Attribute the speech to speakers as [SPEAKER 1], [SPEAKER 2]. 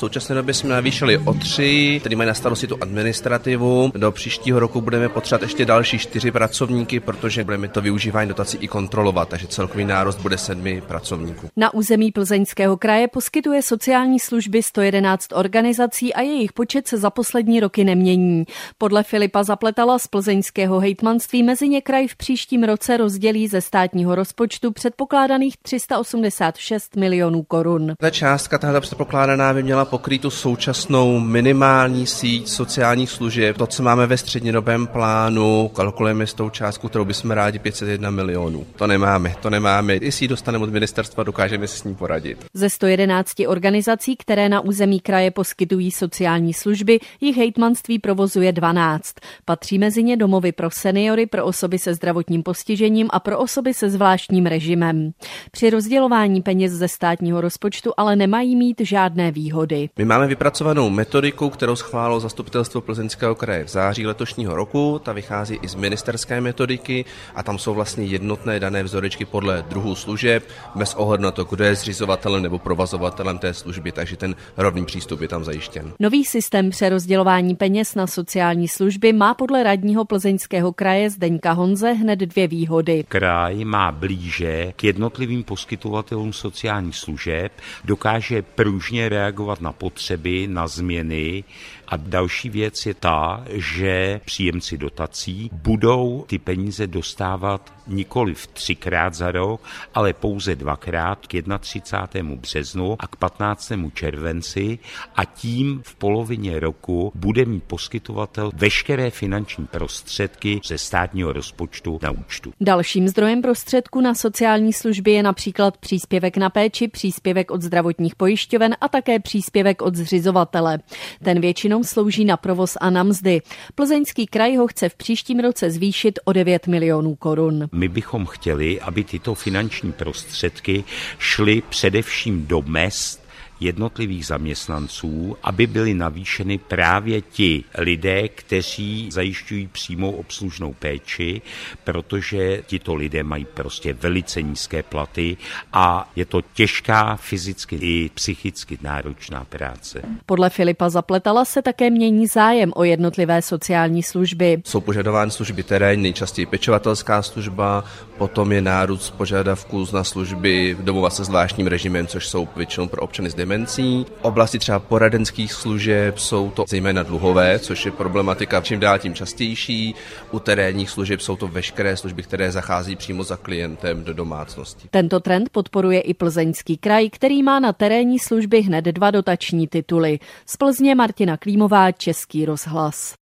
[SPEAKER 1] současné době jsme navýšili o 3, kteří mají na starosti tu administrativu. Do příštího roku budeme potřebovat ještě další 4 pracovníky, protože budeme to využívání dotací i kontrolovat, takže celkový nárost bude 7 pracovníků.
[SPEAKER 2] Na území Plzeňského kraje poskytuje sociální služby 111 organizací a jejich počet se za poslední roky nemění. Podle Filipa Zapletala z plzeňského hejtmanství mezi ně kraj v příštím roce rozdělí ze státního rozpočtu předpokládaných 386 milionů korun.
[SPEAKER 1] Ta částka tahle předpokládaná by měla pokrýt tu současnou minimální síť sociálních služeb. To, co máme ve střednědobém plánu, kalkulujeme s tou částkou, kterou bychom rádi 501 milionů. To nemáme. Jestli ji dostaneme od ministerstva, dokážeme si s ní poradit.
[SPEAKER 2] Ze 111 organizací, které na území kraje poskytují sociální služby, jich hejtmanství provozuje 12. Patří mezi ně domovy pro seniory, pro osoby se zdravotním postižením a pro osoby se zvláštním režimem. Při rozdělování peněz ze státního rozpočtu ale nemají mít žádné výhody.
[SPEAKER 1] My máme vypracovanou metodiku, kterou schválilo Zastupitelstvo Plzeňského kraje v září letošního roku. Ta vychází i z ministerské metodiky a tam jsou vlastně jednotné dané vzorečky podle druhů služeb, bez ohledu na to, kdo je zřizovatelem nebo provozovatelem té služby, takže ten rovný přístup je tam zajištěn.
[SPEAKER 2] Nový systém přerozdělování peněz na sociální služby má podle radního Plzeňského kraje Zdeňka Honze hned 2 výhody.
[SPEAKER 3] Kraj má blíže k jednotlivým poskytovatelům sociálních služeb, dokáže pružně reagovat na potřeby, na změny. A další věc je ta, že příjemci dotací budou ty peníze dostávat nikoliv 3krát za rok, ale pouze 2krát k 31. březnu a k 15. červenci a tím v polovině roku bude mít poskytovatel veškeré finanční prostředky ze státního rozpočtu na účtu.
[SPEAKER 2] Dalším zdrojem prostředků na sociální služby je například příspěvek na péči, příspěvek od zdravotních pojišťoven a také příspěvek od zřizovatele. Ten většinou slouží na provoz a na mzdy. Plzeňský kraj ho chce v příštím roce zvýšit o 9 milionů korun.
[SPEAKER 3] My bychom chtěli, aby tyto finanční prostředky šly především do mezd jednotlivých zaměstnanců, aby byly navýšeny právě ti lidé, kteří zajišťují přímou obslužnou péči, protože tito lidé mají prostě velice nízké platy a je to těžká fyzicky i psychicky náročná práce.
[SPEAKER 2] Podle Filipa Zapletala se také mění zájem o jednotlivé sociální služby.
[SPEAKER 1] Jsou požadovány služby terénní, nejčastěji pečovatelská služba, potom je nárůst požadavků na služby domova se zvláštním režimem, což jsou většinou pro občany s demencí. V oblasti třeba poradenských služeb jsou to zejména dluhové, což je problematika čím dál tím častější. U terénních služeb jsou to veškeré služby, které zachází přímo za klientem do domácnosti.
[SPEAKER 2] Tento trend podporuje i Plzeňský kraj, který má na terénní služby hned 2 dotační tituly. Z Plzně Martina Klímová, Český rozhlas.